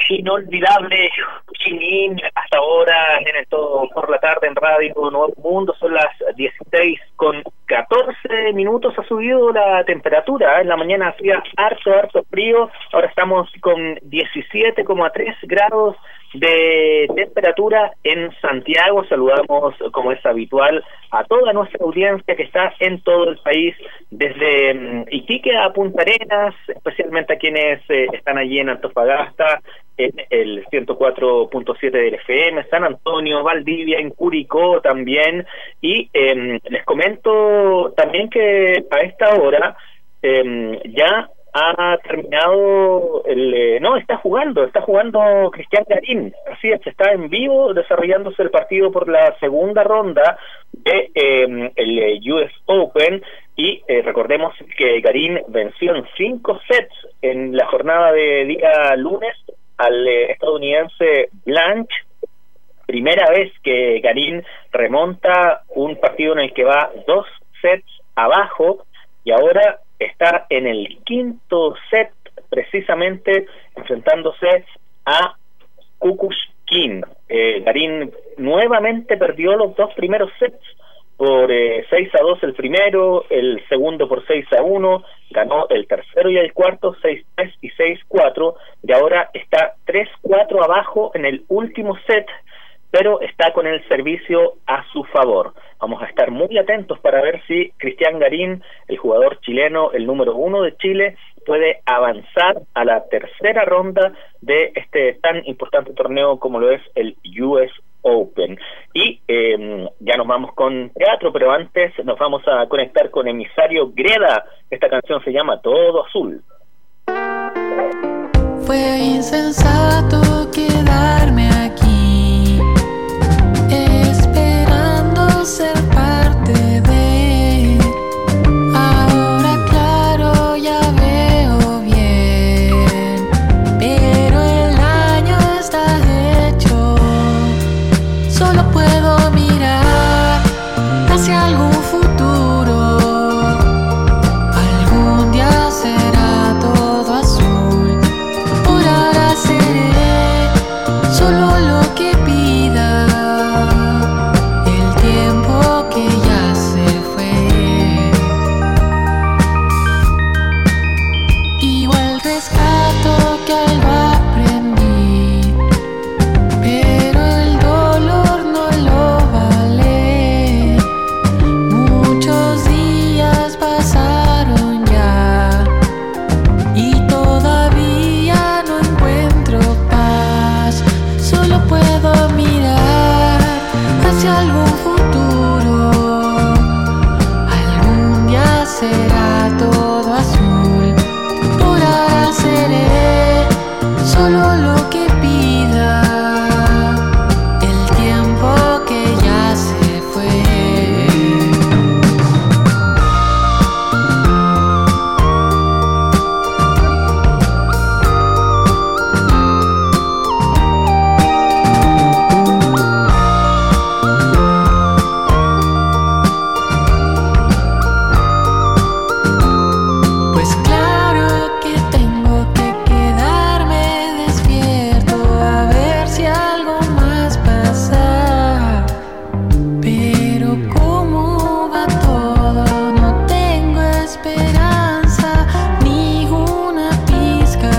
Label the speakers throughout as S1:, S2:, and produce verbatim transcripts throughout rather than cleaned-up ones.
S1: inolvidable Chilín hasta ahora en el Todo por la Tarde en Radio Nuevo Mundo. Son las dieciséis con catorce minutos. Ha subido la temperatura, en la mañana hacía harto, harto frío, ahora estamos con diecisiete coma tres grados de temperatura en Santiago. Saludamos, como es habitual, a toda nuestra audiencia que está en todo el país, desde um, Iquique a Punta Arenas, especialmente a quienes eh, están allí en Antofagasta, en el ciento cuatro punto siete del F M, San Antonio, Valdivia, en Curicó también. Y eh, les comento también que a esta hora eh, ya ha terminado el eh, no, está jugando, está jugando Cristian Garín, así es, está en vivo desarrollándose el partido por la segunda ronda de eh, el eh, U S Open. Y eh, recordemos que Garín venció en cinco sets en la jornada de día lunes al eh, estadounidense Blanch. Primera vez que Garín remonta un partido en el que va dos sets abajo, y ahora está en el quinto set, precisamente enfrentándose a Kukushkin. Eh, Garín nuevamente perdió los dos primeros sets por eh, seis a dos el primero, el segundo por seis a uno, ganó el tercero y el cuarto seis tres y seis cuatro, y ahora está tres cuatro abajo en el último set, pero está con el servicio a su favor. Vamos a estar muy atentos para ver si Cristian Garín, el jugador chileno, el número uno de Chile, puede avanzar a la tercera ronda de este tan importante torneo como lo es el U S Open. Y eh, ya nos vamos con teatro, pero antes nos vamos a conectar con Emisario Greda. Esta canción se llama Todo Azul.
S2: Fue insensato quedarme aquí, esperando ser parte de. Ahora claro ya veo bien, pero el año está hecho. Solo puedo mirar hacia algún futuro. Algún día será todo azul. Por ahora seré solo lo que pida. El tiempo que ya se fue. Igual rescato que algo aprendí, pero el dolor no lo vale. Muchos días pasaron ya y todavía no encuentro paz. Solo puedo mirar hacia algún futuro. Algún día será todo azul. Por ahora seré solo lo que pida. El tiempo que ya se fue. Pues claro que tengo que quedarme despierto a ver si algo más pasa. Pero cómo va todo, no tengo esperanza, ni una pizca.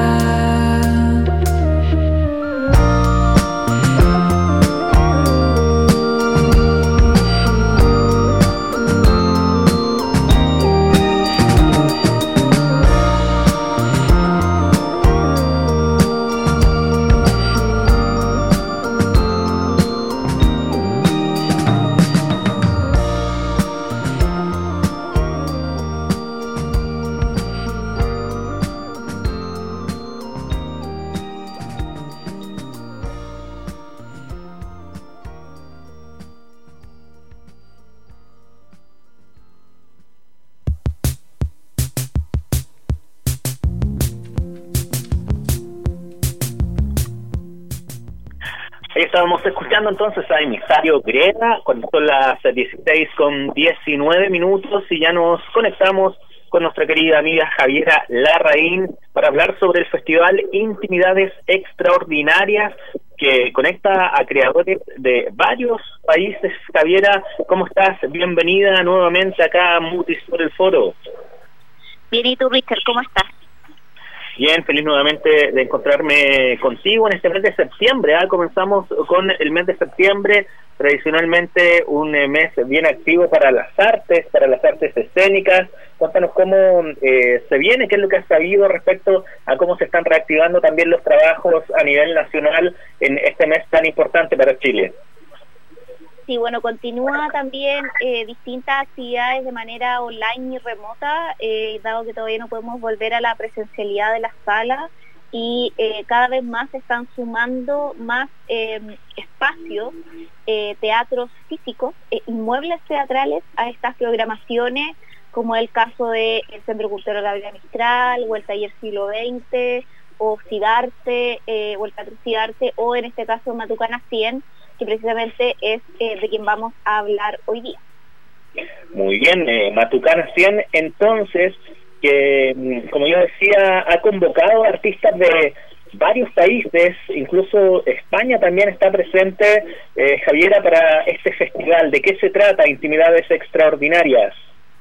S1: Ahí estábamos escuchando entonces a Emisario Greda cuando son las dieciséis con diecinueve minutos, y ya nos conectamos con nuestra querida amiga Javiera Larraín para hablar sobre el festival Intimidades Extraordinarias, que conecta a creadores de varios países. Javiera, ¿cómo estás? Bienvenida nuevamente acá a Mutis por el Foro.
S3: Bien, ¿y tú, Richard, cómo estás?
S1: Bien, feliz nuevamente de encontrarme contigo en este mes de septiembre. ¿eh? Comenzamos con el mes de septiembre, tradicionalmente un mes bien activo para las artes, para las artes escénicas. Cuéntanos cómo eh, se viene, qué es lo que has sabido respecto a cómo se están reactivando también los trabajos a nivel nacional en este mes tan importante para Chile.
S3: Sí, bueno, continúa también eh, distintas actividades de manera online y remota, eh, dado que todavía no podemos volver a la presencialidad de las salas y eh, cada vez más se están sumando más eh, espacios, eh, teatros físicos, eh, inmuebles teatrales a estas programaciones, como el caso del Centro Cultural Gabriela Mistral, o el Taller Siglo veinte, o Cidarte, eh, o el Teatro Cidarte, o en este caso Matucana cien, que precisamente es eh, de quien vamos a hablar hoy día.
S1: Muy bien, eh, Matucana cien, entonces, que como yo decía, ha convocado artistas de varios países, incluso España también está presente, eh, Javiera, para este festival. ¿De qué se trata, Intimidades Extraordinarias?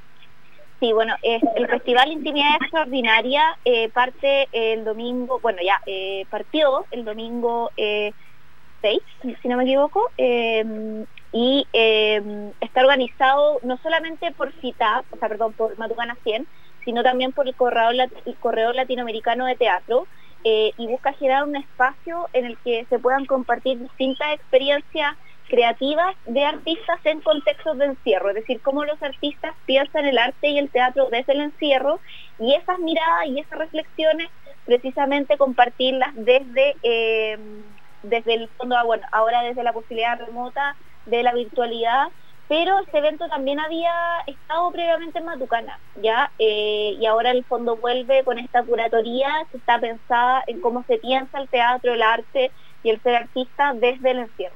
S3: Sí, bueno, eh, el Festival Intimidades Extraordinarias eh, parte el domingo, bueno, ya eh, partió el domingo eh, seis, si no me equivoco, eh, y eh, está organizado no solamente por CITAP, o sea, perdón, por Matucana cien, sino también por el Corredor, el Corredor Latinoamericano de Teatro, eh, y busca generar un espacio en el que se puedan compartir distintas experiencias creativas de artistas en contextos de encierro, es decir, cómo los artistas piensan el arte y el teatro desde el encierro, y esas miradas y esas reflexiones precisamente compartirlas desde eh, desde el fondo, bueno, ahora desde la posibilidad remota de la virtualidad, pero este evento también había estado previamente en Matucana, ya, eh, y ahora el fondo vuelve con esta curatoría que está pensada en cómo se piensa el teatro, el arte y el ser artista desde el encierro.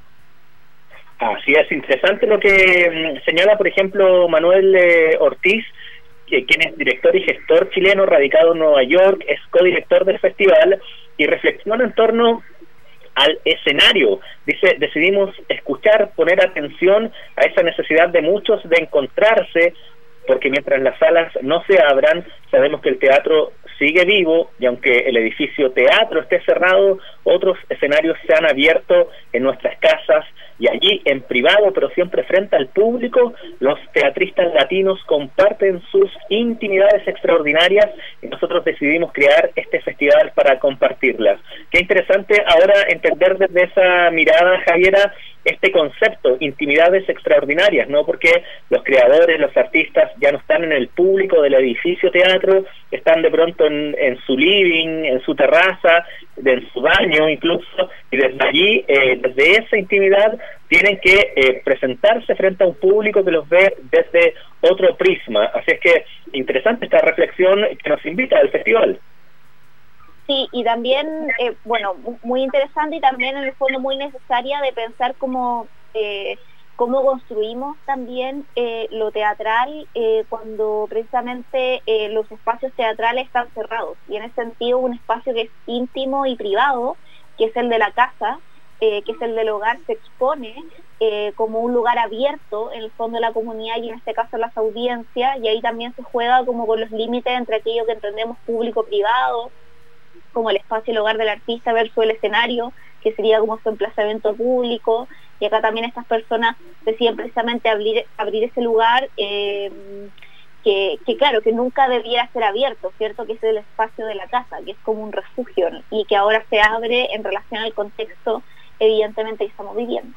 S1: Así es, interesante lo que mmm, señala, por ejemplo, Manuel eh, Ortiz, que, quien es director y gestor chileno radicado en Nueva York, es codirector del festival y reflexiona en torno al escenario. Dice, decidimos escuchar, poner atención a esa necesidad de muchos de encontrarse, porque mientras las salas no se abran, sabemos que el teatro sigue vivo, y aunque el edificio teatro esté cerrado, otros escenarios se han abierto en nuestras casas, y allí en privado, pero siempre frente al público, los teatristas latinos comparten sus intimidades extraordinarias, y nosotros decidimos crear este festival para compartirlas. Qué interesante ahora entender desde esa mirada, Javiera, este concepto, intimidades extraordinarias, ¿no? Porque los creadores, los artistas ya no están en el público del edificio teatro, están de pronto en, en su living, en su terraza, en su baño incluso, y desde allí, eh, desde esa intimidad, tienen que eh, presentarse frente a un público que los ve desde otro prisma. Así es que interesante esta reflexión que nos invita al festival.
S3: Sí, y también, eh, bueno, muy interesante y también en el fondo muy necesaria de pensar cómo, eh, cómo construimos también eh, lo teatral eh, cuando precisamente eh, los espacios teatrales están cerrados. Y en ese sentido un espacio que es íntimo y privado, que es el de la casa, eh, que es el del hogar, se expone eh, como un lugar abierto en el fondo de la comunidad y en este caso las audiencias, y ahí también se juega como con los límites entre aquello que entendemos público-privado, como el espacio, el hogar del artista versus el escenario, que sería como su emplazamiento público, y acá también estas personas deciden precisamente abrir, abrir ese lugar eh, que, que claro, que nunca debiera ser abierto, ¿cierto? Que es el espacio de la casa, que es como un refugio, ¿no? Y que ahora se abre en relación al contexto evidentemente que estamos viviendo.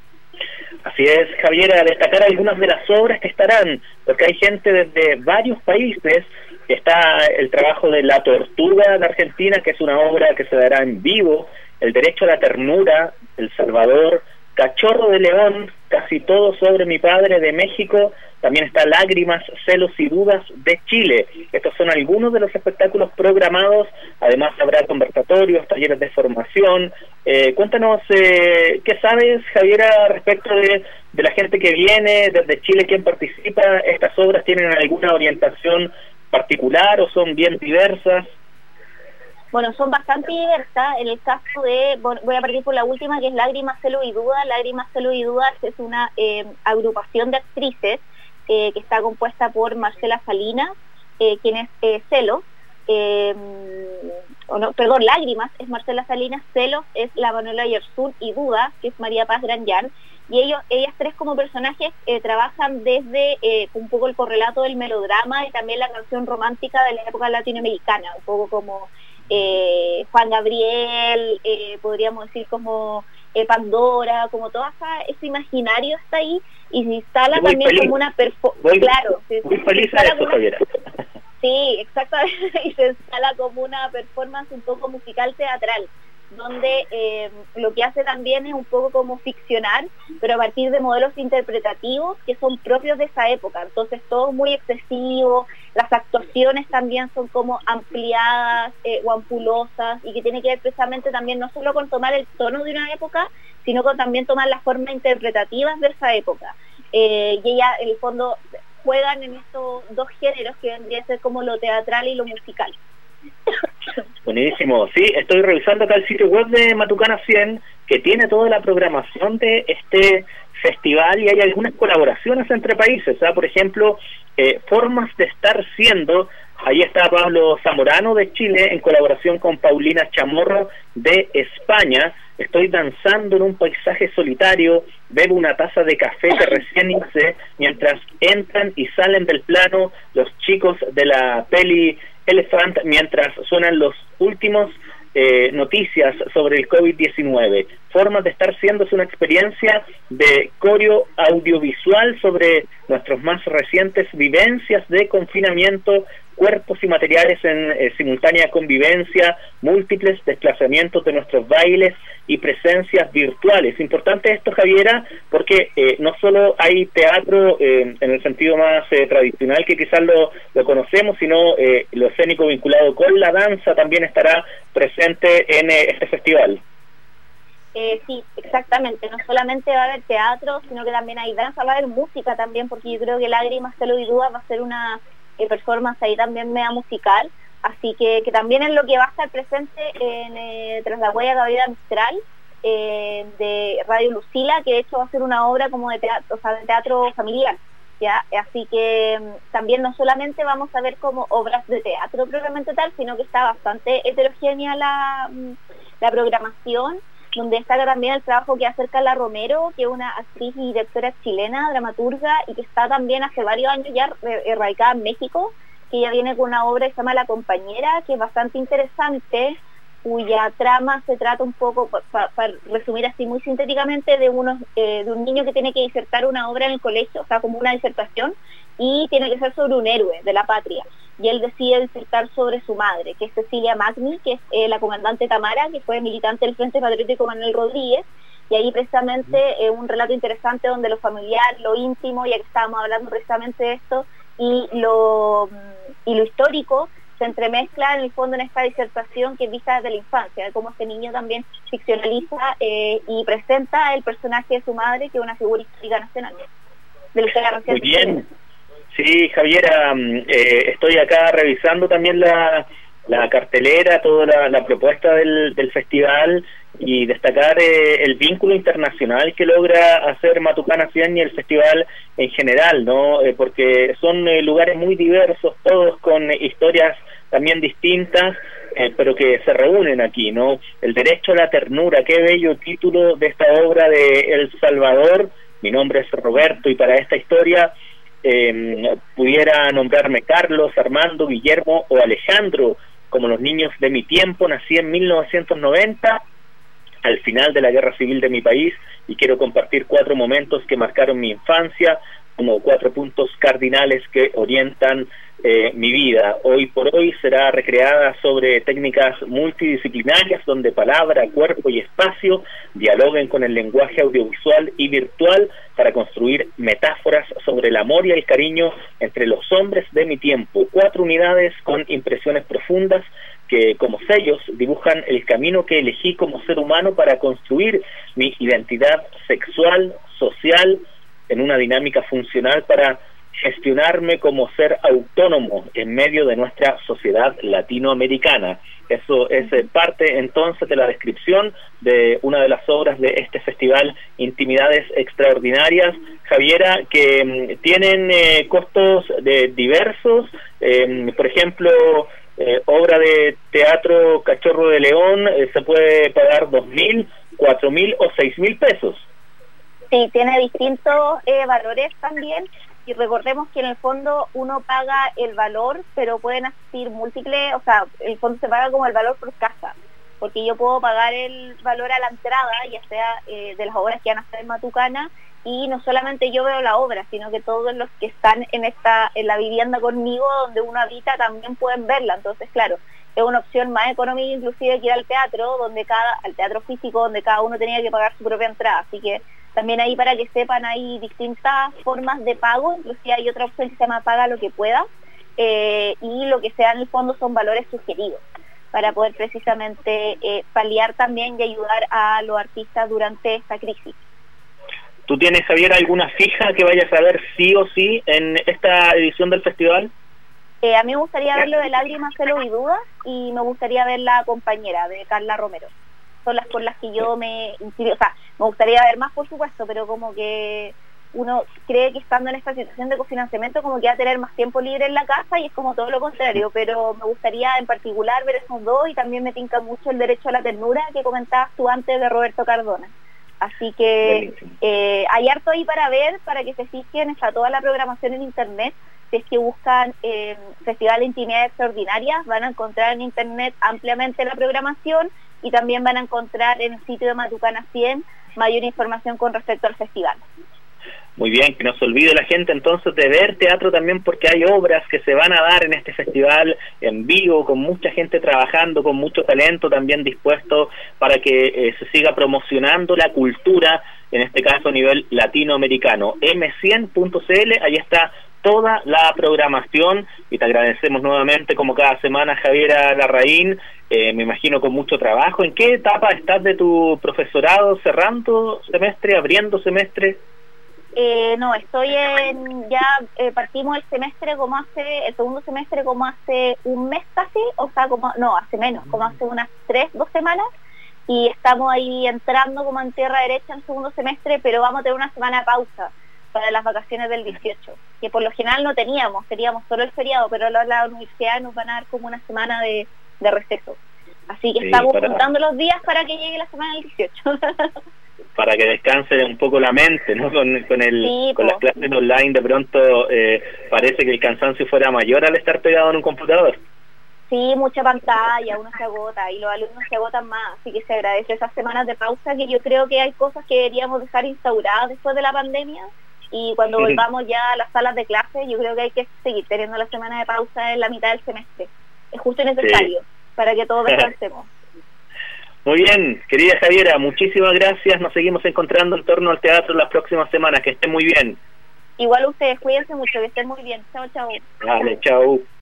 S1: Así es, Javiera, destacar algunas de las obras que estarán, porque hay gente desde varios países. Está el trabajo de La Tortuga de Argentina, que es una obra que se dará en vivo, El Derecho a la Ternura, El Salvador, Cachorro de León, Casi Todo sobre mi Padre de México, también está Lágrimas, Celos y Dudas de Chile. Estos son algunos de los espectáculos programados, además habrá conversatorios, talleres de formación. Eh, cuéntanos, eh, ¿qué sabes, Javiera, respecto de, de la gente que viene desde Chile, quién participa? ¿Estas obras tienen alguna orientación particular o son bien diversas?
S3: Bueno, son bastante diversas. En el caso de, voy a partir por la última, que es Lágrimas, Celo y Dudas. Lágrimas, Celo y Dudas es una eh, agrupación de actrices eh, que está compuesta por Marcela Salinas, eh, quien es eh, Celo, eh, o no, perdón, Lágrimas es Marcela Salinas, Celos es la Manuela Yersun y Dudas, que es María Paz Granjan. Y ellos, ellas tres como personajes eh, trabajan desde eh, un poco el correlato del melodrama y también la canción romántica de la época latinoamericana, un poco como eh, Juan Gabriel, eh, podríamos decir como eh, Pandora, como todo esa, ese imaginario está ahí y se instala muy también feliz. Como una performance. Claro, se,
S1: muy
S3: se
S1: feliz a eso, Javiera.
S3: Sí, exactamente, y se instala como una performance un poco musical teatral, donde eh, lo que hace también es un poco como ficcionar, pero a partir de modelos interpretativos que son propios de esa época. Entonces todo muy excesivo, las actuaciones también son como ampliadas eh, o ampulosas, y que tiene que ver precisamente también no solo con tomar el tono de una época, sino con también tomar las formas interpretativas de esa época. Eh, y ella, en el fondo, juegan en estos dos géneros que vendría a ser como lo teatral y lo musical.
S1: Buenísimo, sí, estoy revisando acá el sitio web de Matucana cien, que tiene toda la programación de este festival, y hay algunas colaboraciones entre países, ¿eh? Por ejemplo, eh, Formas de Estar Siendo, ahí está Pablo Zamorano de Chile en colaboración con Paulina Chamorro de España. Estoy danzando en un paisaje solitario, bebo una taza de café que recién hice, mientras entran y salen del plano los chicos de la peli Elephant, mientras suenan los últimos eh, noticias sobre el COVID diecinueve. Formas de Estar Siendo es una experiencia de coreo audiovisual sobre nuestras más recientes vivencias de confinamiento, cuerpos y materiales en eh, simultánea convivencia, múltiples desplazamientos de nuestros bailes y presencias virtuales. Importante esto, Javiera, porque eh, no solo hay teatro eh, en el sentido más eh, tradicional que quizás lo, lo conocemos, sino eh, lo escénico vinculado con la danza también estará presente en eh, este festival.
S3: Eh, sí, exactamente, no solamente va a haber teatro, sino que también hay danza, va a haber música también, porque yo creo que Lágrimas, Celo y Dudas va a ser una eh, performance ahí también media musical, así que, que también es lo que va a estar presente en eh, Tras la Huella Gabriela Mistral, eh, de Radio Lucila, que de hecho va a ser una obra como de teatro, o sea, de teatro familiar, ¿ya? Así que también no solamente vamos a ver como obras de teatro propiamente tal, sino que está bastante heterogénea la, la programación, donde destaca también el trabajo que hace Carla Romero, que es una actriz y directora chilena, dramaturga, y que está también hace varios años ya radicada en México, que ella viene con una obra que se llama La Compañera, que es bastante interesante, cuya trama se trata un poco, para pa, pa resumir así muy sintéticamente, de, unos, eh, de un niño que tiene que disertar una obra en el colegio, o sea, como una disertación, y tiene que ser sobre un héroe de la patria. Y él decide disertar sobre su madre, que es Cecilia Magni, que es eh, la comandante Tamara, que fue militante del Frente Patriótico Manuel Rodríguez, y ahí precisamente eh, un relato interesante donde lo familiar, lo íntimo, ya que estábamos hablando precisamente de esto, y lo, y lo histórico, se entremezcla en el fondo en esta disertación que es vista desde la infancia, de cómo este niño también ficcionaliza eh, y presenta el personaje de su madre, que es una figura histórica nacional. De la historia
S1: Muy bien. Sí, Javiera, eh, estoy acá revisando también la, la cartelera, toda la, la propuesta del, del festival, y destacar eh, el vínculo internacional que logra hacer Matucana cien y el festival en general, ¿no? Eh, porque son eh, lugares muy diversos, todos con eh, historias también distintas, eh, pero que se reúnen aquí, ¿no? El derecho a la ternura, qué bello título de esta obra de El Salvador. Mi nombre es Roberto, y para esta historia Eh, pudiera nombrarme Carlos, Armando, Guillermo o Alejandro, como los niños de mi tiempo. Nací en mil novecientos noventa, al final de la guerra civil de mi país, y quiero compartir cuatro momentos que marcaron mi infancia, como cuatro puntos cardinales que orientan eh, mi vida. Hoy por hoy será recreada sobre técnicas multidisciplinarias, donde palabra, cuerpo y espacio dialoguen con el lenguaje audiovisual y virtual para construir metáforas sobre el amor y el cariño entre los hombres de mi tiempo. Cuatro unidades con impresiones profundas que, como sellos, dibujan el camino que elegí como ser humano para construir mi identidad sexual, social, en una dinámica funcional para gestionarme como ser autónomo en medio de nuestra sociedad latinoamericana. Eso es eh, parte entonces de la descripción de una de las obras de este festival Intimidades Extraordinarias, Javiera, que mm, tienen eh, costos de diversos, eh, por ejemplo, eh, obra de teatro Cachorro de León eh, se puede pagar dos mil, cuatro mil o seis mil pesos.
S3: Sí, tiene distintos eh, valores también. Y recordemos que en el fondo uno paga el valor, pero pueden asistir múltiples, o sea, el fondo se paga como el valor por casa, porque yo puedo pagar el valor a la entrada, ya sea eh, de las obras que van a estar en Matucana, y no solamente yo veo la obra, sino que todos los que están en esta en la vivienda conmigo, donde uno habita, también pueden verla. Entonces, claro, es una opción más económica inclusive que ir al teatro, donde cada al teatro físico, donde cada uno tenía que pagar su propia entrada. Así que también ahí, para que sepan, hay distintas formas de pago, inclusive hay otra opción que se llama Paga lo que pueda, eh, y lo que sea en el fondo son valores sugeridos, para poder precisamente eh, paliar también y ayudar a los artistas durante esta crisis.
S1: ¿Tú tienes, Javier, alguna fija que vayas a ver sí o sí en esta edición del festival?
S3: Eh, a mí me gustaría ver lo de Lágrimas, Celo y Dudas, y me gustaría ver La Compañera, de Carla Romero. Son las por las que yo me inscribí. O sea, me gustaría ver más, por supuesto, pero como que uno cree que estando en esta situación de cofinanciamiento como que va a tener más tiempo libre en la casa, y es como todo lo contrario, pero me gustaría en particular ver esos dos, y también me tinca mucho El Derecho a la Ternura, que comentabas tú antes, de Roberto Cardona. Así que eh, hay harto ahí para ver, para que se fijen. Está toda la programación en internet. Si es que buscan eh, Festival de Intimidades Extraordinarias, van a encontrar en internet ampliamente la programación, y también van a encontrar en el sitio de Matucana cien mayor información con respecto al festival.
S1: Muy bien, que no se olvide la gente entonces de ver teatro también, porque hay obras que se van a dar en este festival en vivo, con mucha gente trabajando, con mucho talento también dispuesto para que eh, se siga promocionando la cultura, en este caso a nivel latinoamericano. eme cien punto ce ele, ahí está toda la programación, y te agradecemos nuevamente como cada semana, Javiera Larraín, eh, me imagino con mucho trabajo. ¿En qué etapa estás de tu profesorado? ¿Cerrando semestre, abriendo semestre?
S3: Eh, no, estoy en, ya eh, partimos el semestre como hace, el segundo semestre como hace un mes casi, o sea, como, no, hace menos, como hace unas tres, dos semanas, y estamos ahí entrando como en tierra derecha en el segundo semestre, pero vamos a tener una semana de pausa para las vacaciones del dieciocho, que por lo general no teníamos, teníamos solo el feriado, pero la, la universidad nos van a dar como una semana de, de receso. Así que sí, estamos para... juntando los días para que llegue la semana del dieciocho.
S1: Para que descanse un poco la mente, ¿no? Con, con, el,
S3: sí,
S1: con las clases online, de pronto eh, parece que el cansancio fuera mayor al estar pegado en un computador.
S3: Sí, mucha pantalla, uno se agota, y los alumnos se agotan más, así que se agradece esas semanas de pausa, que yo creo que hay cosas que deberíamos dejar instauradas después de la pandemia, y cuando volvamos ya a las salas de clase, yo creo que hay que seguir teniendo la semana de pausa en la mitad del semestre. Es justo y necesario, sí, para que todos descansemos.
S1: Muy bien, querida Javiera, muchísimas gracias. Nos seguimos encontrando en torno al teatro las próximas semanas. Que estén muy bien.
S3: Igual ustedes, cuídense mucho, que estén muy bien. Chao, chao.
S1: Vale, chao.